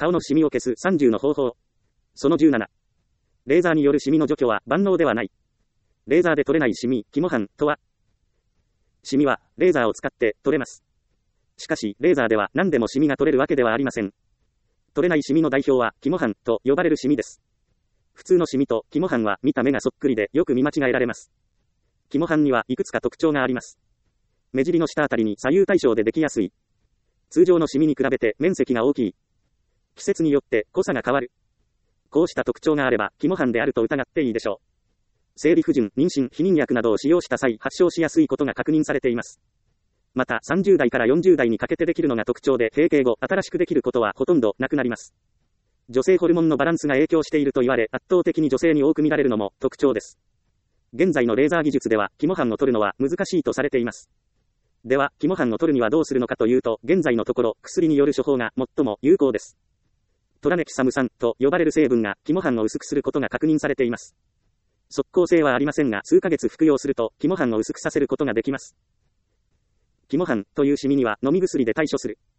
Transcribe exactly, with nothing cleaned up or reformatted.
顔のシミを消すさんじゅうの方法。そのじゅうなな。レーザーによるシミの除去は万能ではない。レーザーで取れないシミ、肝斑とは、シミはレーザーを使って取れます。しかし、レーザーでは何でもシミが取れるわけではありません。取れないシミの代表は肝斑と呼ばれるシミです。普通のシミと肝斑は見た目がそっくりでよく見間違えられます。肝斑にはいくつか特徴があります。目尻の下あたりに左右対称でできやすい。通常のシミに比べて面積が大きい。季節によって濃さが変わる。こうした特徴があれば肝斑であると疑っていいでしょう。生理不順、妊娠、避妊薬などを使用した際発症しやすいことが確認されています。またさんじゅう代からよんじゅう代にかけてできるのが特徴で、閉経後新しくできることはほとんどなくなります。女性ホルモンのバランスが影響していると言われ、圧倒的に女性に多く見られるのも特徴です。現在のレーザー技術では肝斑を取るのは難しいとされています。では肝斑を取るにはどうするのかというと、現在のところ薬による処方が最も有効です。トラネキサム酸と呼ばれる成分が肝斑を薄くすることが確認されています。即効性はありませんが、数ヶ月服用すると肝斑を薄くさせることができます。肝斑というシミには飲み薬で対処する。